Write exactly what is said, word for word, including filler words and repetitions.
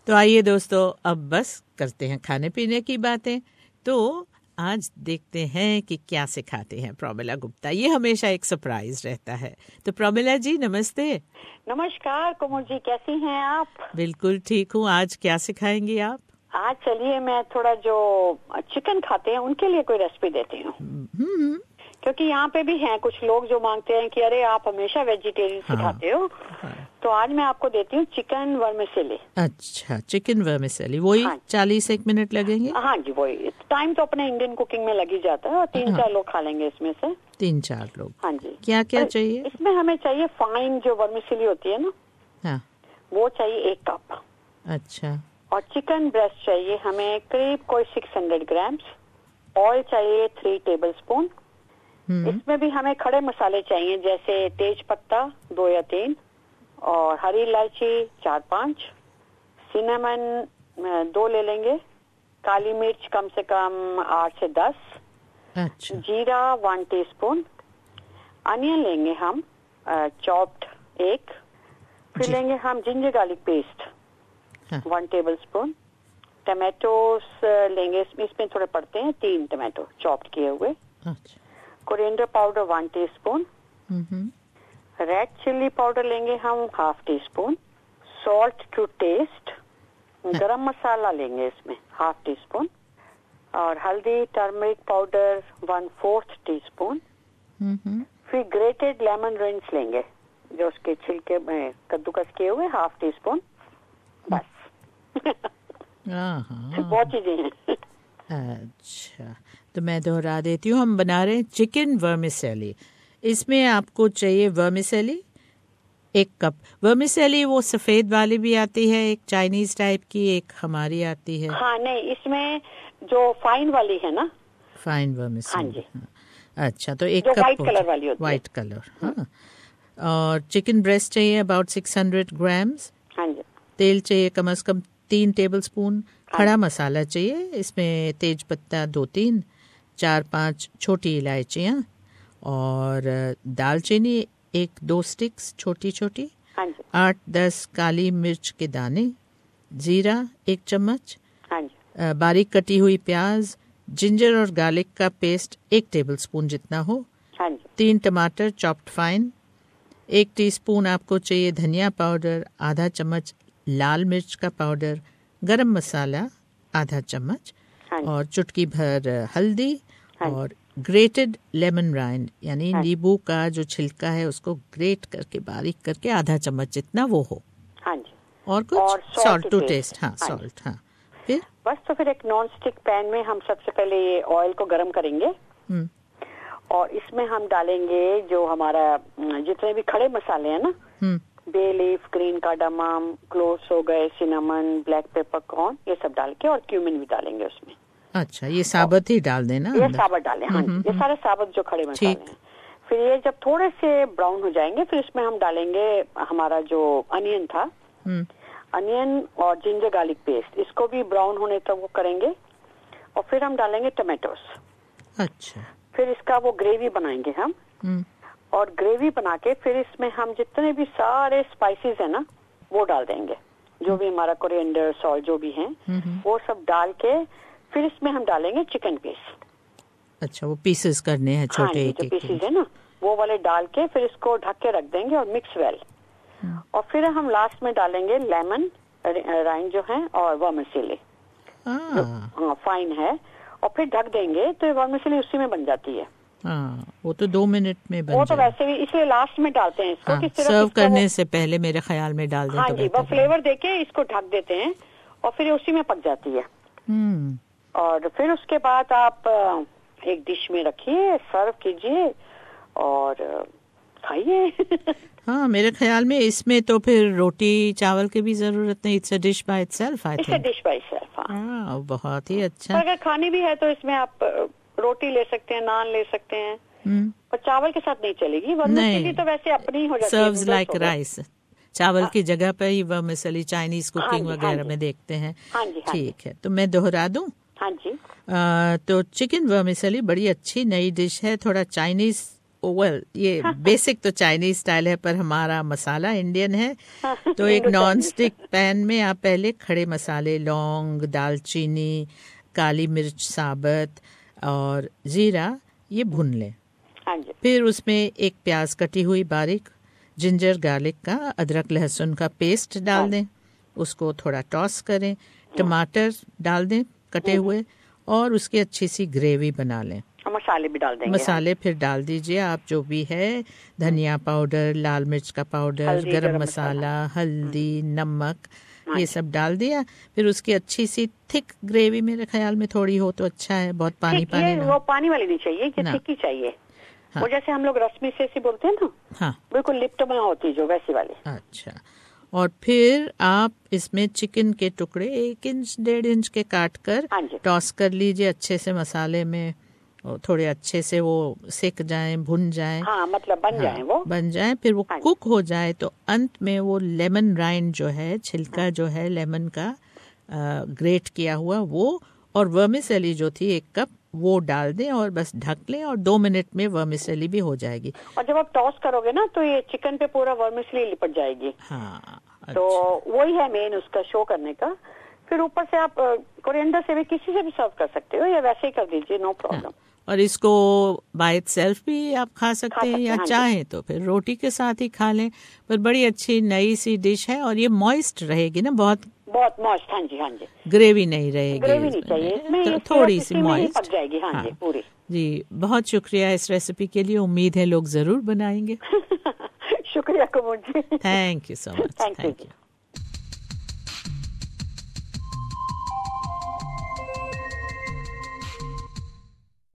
तो आइए दोस्तों, अब बस करते हैं खाने पीने की बातें। तो आज देखते हैं कि क्या सिखाते हैं प्रमिला गुप्ता। ये हमेशा एक सरप्राइज रहता है। तो प्रमिला जी नमस्ते। नमस्कार कुमुर जी, कैसी हैं आप? बिल्कुल ठीक हूँ। आज क्या सिखाएंगी आप? आज चलिए मैं थोड़ा जो चिकन खाते हैं उनके लिए कोई रेसिपी देती हूँ, क्योंकि यहाँ पे भी हैं कुछ लोग जो मांगते हैं कि अरे आप हमेशा वेजिटेरियन हाँ, सिखाते हो। हाँ। तो आज मैं आपको देती हूँ चिकन वर्मिसेली। अच्छा, चिकन वर्मिसेली, वही हाँ, चालीस एक मिनट लगेंगे? हाँ जी, वही। टाइम तो अपने इंडियन कुकिंग में लग ही जाता है और तीन हाँ, चार लोग खा लेंगे इसमें से। तीन चार लोग? हाँ जी। क्या क्या चाहिए इसमें? हमें चाहिए फाइन जो वर्मिसेली होती है ना, हाँ, वो चाहिए एक कप। अच्छा। और चिकन ब्रेस्ट चाहिए हमें करीब कोई छह सौ ग्राम्स। ऑयल चाहिए थ्री टेबल स्पून। इसमें भी हमें खड़े मसाले चाहिए, जैसे तेज पत्ता दो या तीन, और हरी इलायची चार पांच, सिनेमन दो ले लेंगे, काली मिर्च कम से कम आठ से दस, अच्छा, जीरा वन टीस्पून, अनियन लेंगे हम चॉप्ड एक, फिर लेंगे हम ginger garlic paste one tablespoon, tomatoes लेंगे, इसमें थोड़े पड़ते हैं तीन टमाटो चॉप्ड किए हुए, अच्छा, coriander powder one teaspoon, red chilli powder लेंगे हम half teaspoon, salt to taste, garam masala लेंगे इसमें हाफ टी स्पून, और हल्दी turmeric powder one fourth teaspoon, फिर ग्रेटेड लेमन रिंस लेंगे जो उसके छिलके में कद्दूकस किए हुए हाफ टी स्पून, बस। बहुत चीजें हैं। अच्छा, तो मैं दोहरा देती हूँ। हम बना रहे हैं चिकन वर्मिसेली। इसमें आपको चाहिए वर्मिसेली एक कप। वर्मिसेली वो सफेद वाली भी आती है, एक चाइनीज टाइप की, एक हमारी आती है। हाँ नहीं, इसमें जो फाइन वाली है ना, फाइन वर्मिसेली। हाँ जी। हाँ। अच्छा, तो एक जो कप व्हाइट कलर वाली होती है। व्हाइट कलर, हाँ। और चिकन ब्रेस्ट चाहिए अबाउट सिक्स हंड्रेड ग्राम्स। हाँ जी। तेल चाहिए कम से कम तीन टेबल स्पून। खड़ा मसाला चाहिए, इसमें तेज पत्ता दो तीन, चार पांच छोटी इलायचियाँ, और दालचीनी एक दो स्टिक्स छोटी छोटी, हाँ, आठ दस काली मिर्च के दाने, जीरा एक चम्मच, हाँ, बारीक कटी हुई प्याज, जिंजर और गार्लिक का पेस्ट एक टेबलस्पून जितना हो, हाँ, तीन टमाटर चॉप्ड फाइन, एक टीस्पून आपको चाहिए धनिया पाउडर, आधा चम्मच लाल मिर्च का पाउडर, गरम मसाला आधा चम्मच, और चुटकी भर हल्दी, और ग्रेटेड लेमन राइंड यानी नींबू का जो छिलका है उसको ग्रेट करके बारीक करके आधा चम्मच जितना वो हो, हाँ जी, और कुछ सॉल्ट टू टेस्ट। हाँ, सॉल्ट। हाँ, फिर बस तो फिर एक नॉन स्टिक पैन में हम सबसे पहले ये ऑयल को गरम करेंगे, और इसमें हम डालेंगे जो हमारा जितने भी खड़े मसाले हैं ना, bay leaf, green cardamom, cloves हो गए, सिनेमन, ब्लैक पेपर कॉर्न, ये सब डाल के, और क्यूमिन भी डालेंगे उसमें। अच्छा, ये साबुत ही डाल देना? ये साबुत डालें, हाँ जी, ये सारे साबुत जो खड़े मसाले हैं। फिर ये जब थोड़े से ब्राउन हो जाएंगे, फिर इसमें हम डालेंगे हमारा जो अनियन था, अनियन और जिंजर गार्लिक पेस्ट, इसको भी ब्राउन होने तक वो करेंगे, और फिर हम डालेंगे टमाटोस। अच्छा, फिर इसका वो ग्रेवी बनाएंगे हम, और ग्रेवी बना के फिर इसमें हम जितने भी सारे स्पाइसेस है ना वो डाल देंगे, जो भी हमारा कोरिएंडर, सॉल्ट जो भी है, वो सब डाल के फिर इसमें हम डालेंगे चिकन पीस। अच्छा, वो पीसेस करने हैं छोटे, हाँ, जो पीसेस है ना वो वाले डाल के फिर इसको ढक के रख देंगे, और मिक्स वेल, और फिर हम लास्ट में डालेंगे लेमन राइंड जो है, और वर्मिसेली हाँ फाइन है, और फिर ढक देंगे तो वर्मिसेली उसी में बन जाती है। हाँ, वो तो दो मिनट में बन वो तो वैसे भी इसलिए लास्ट में डालते हैं इसको, हाँ, कि सिर्फ सर्व करने से पहले मेरे ख्याल में डाल दें। हाँ तो जी, बस फ्लेवर देके इसको ढक देते हैं, और फिर उसी में पक जाती है। हम्म और फिर उसके बाद आप एक डिश में रखिए, सर्व कीजिए और खाइए। हाँ, मेरे ख्याल में इसमें तो फिर रोटी चावल की भी जरूरत नहीं। It's a dish by itself, I think. It's a dish by itself. हाँ, बहुत ही अच्छा। अगर खानी भी है तो इसमें आप रोटी ले सकते हैं, नान ले सकते हैं, पर चावल के साथ नहीं चलेगी। वर्मिसेली तो वैसे अपनी हो जाती है, सर्व्स लाइक राइस। चावल की जगह पर ही वर्मिसेली चाइनीज कुकिंग वगैरह में देखते हैं। ठीक है, तो मैं दोहरा दूं। हाँ जी। आ, तो चिकन वर्मिसेली बड़ी अच्छी नई डिश है, थोड़ा चाइनीज वेल ये बेसिक तो चाइनीज स्टाइल है, पर हमारा मसाला इंडियन है। तो एक नॉन स्टिक पैन में आप पहले खड़े मसाले, लौंग, दालचीनी, काली मिर्च साबुत और जीरा ये भून लें। फिर उसमें एक प्याज कटी हुई बारीक, जिंजर गार्लिक का, अदरक लहसुन का पेस्ट डाल दें, उसको थोड़ा टॉस करें। टमाटर डाल दें कटे हुए, और उसकी अच्छी सी ग्रेवी बना लें। मसाले भी डाल देंगे। मसाले फिर डाल दीजिए आप जो भी है, धनिया पाउडर, लाल मिर्च का पाउडर, गरम मसाला, हल्दी, नमक, ये सब डाल दिया। फिर उसकी अच्छी सी थिक ग्रेवी मेरे ख्याल में थोड़ी हो तो अच्छा है, बहुत पानी पानी ना, वो पानी वाली नहीं चाहिए, ये थिक ही चाहिए। हाँ। वो जैसे हम लोग रसमी से बोलते हैं ना, हाँ, बिल्कुल लिप्ट में होती जो वैसी वाली। अच्छा, और फिर आप इसमें चिकन के टुकड़े एक इंच डेढ़ इंच के काट कर टॉस कर लीजिए अच्छे से मसाले में, थोड़े अच्छे से वो सेक जाएं, भुन जाएं, हाँ, मतलब बन हाँ, जाएं वो बन जाएं। फिर वो हाँ, कुक हो जाए तो अंत में वो लेमन राइंड जो है, छिलका हाँ, जो है लेमन का आ, ग्रेट किया हुआ वो, और वर्मिसेली जो थी एक कप, वो डाल दें और बस ढक लें, और दो मिनट में वर्मिसेली भी हो जाएगी। और जब आप टॉस करोगे ना तो ये चिकन पे पूरा वर्मिसेली लिपट जाएगी। हाँ, तो वही है मेन उसका शो करने का। फिर ऊपर से आप कोरिएंडर से भी किसी से भी सर्व कर सकते हो, या वैसे ही कर दीजिए, नो प्रॉब्लम। और इसको बाय इटसेल्फ भी आप खा सकते, खा हैं, या हाँ चाहें तो फिर रोटी के साथ ही खा लें। पर बड़ी अच्छी नई सी डिश है, और ये मॉइस्ट रहेगी ना, बहुत बहुत मॉइस्ट। हाँ जी, हाँ जी, ग्रेवी नहीं रहेगी, ग्रेवी नहीं चाहिए इसमें, तो थोड़ी सी मॉइस्ट पक जाएगी। हाँ, हाँ जी, पूरी। जी, बहुत शुक्रिया इस रेसिपी के लिए, उम्मीद है लोग जरूर बनाएंगे। शुक्रिया Kumud ji, thank you so much, thank you.